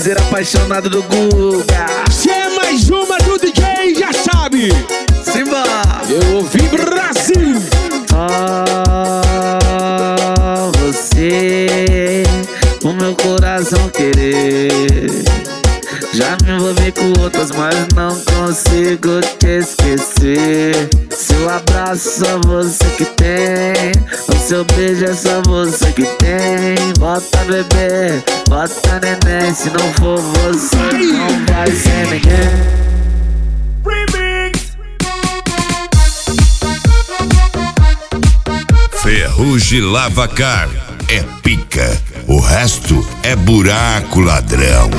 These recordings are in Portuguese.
parceiro apaixonado do Guga. Se é mais uma do DJ, já sabe. Simba! Eu ouvi Brasil. Só você, o meu coração querer. Já me envolvi com outras, mas não consigo te esquecer. Seu abraço só você que tem, o seu beijo é só você que tem. Bota bebê, bota neném, se não for você não vai ser ninguém. Ferrugem Lavacar é pica, o resto é buraco, ladrão.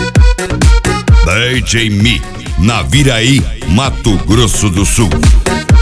DJ Mi, Naviraí, Mato Grosso do Sul.